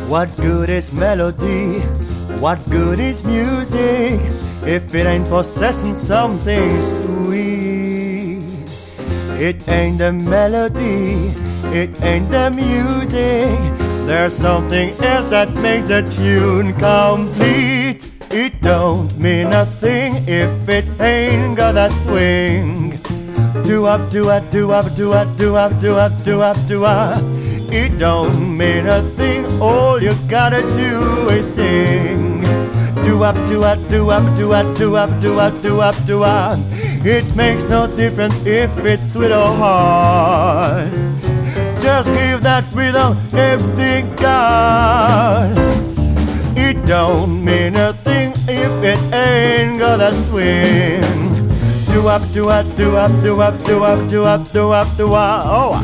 What good is melody? What good is music if it ain't possessing something sweet? It ain't the melody, it ain't the music. There's something else that makes the tune complete. It don't mean nothing if it ain't got that swing. Do up, do up, do up, do up, do up, do up, do up, do up. It don't mean a thing, all you gotta do is sing. Do up, do up, do up, do up, do up, do up, do up, do up. It makes no difference if it's sweet or hard. Just give that rhythm everything got. It don't mean a thing if it ain't got that swing. Do up, do up, do up, do up, do up, do up, do up, do up. Oh.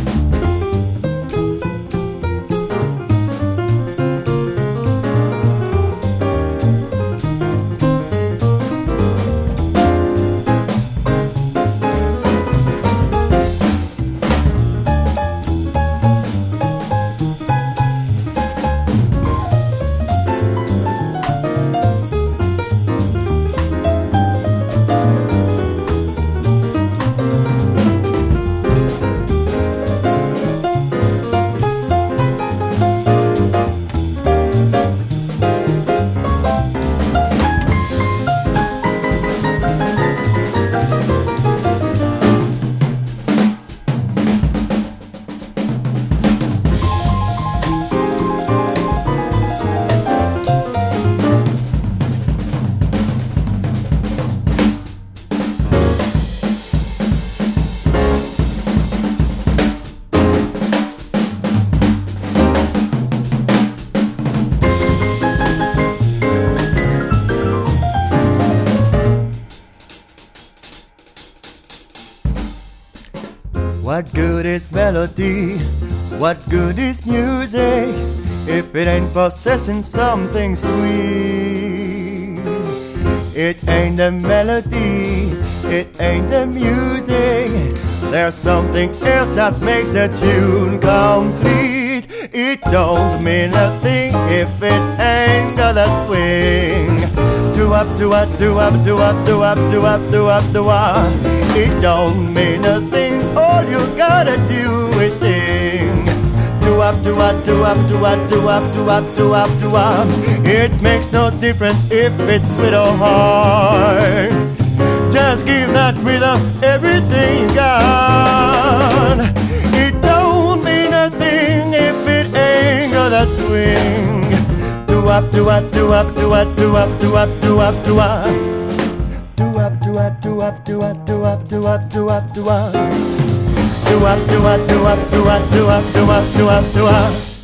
What good is melody? What good is music if it ain't possessing something sweet? It ain't the melody, it ain't the music. There's something else that makes the tune complete. It don't mean a thing if it ain't got that swing. Do up, do up, do up, do up, do up, do up, do up, do up. It don't mean a thing, all you gotta do is sing. Do up, do up, do up, do up, do up, do up, do up, do up. It makes no difference if it's sweet or hard. Just give that rhythm everything you got. It don't mean a thing if it ain't got that swing. Do up, do up, do up, do up, do up, do up, do up, do up. Do up, do up, do up, do up, do up, do up, do up, do up. Do up, do up, do up, do up, do up, do up, do up, do up.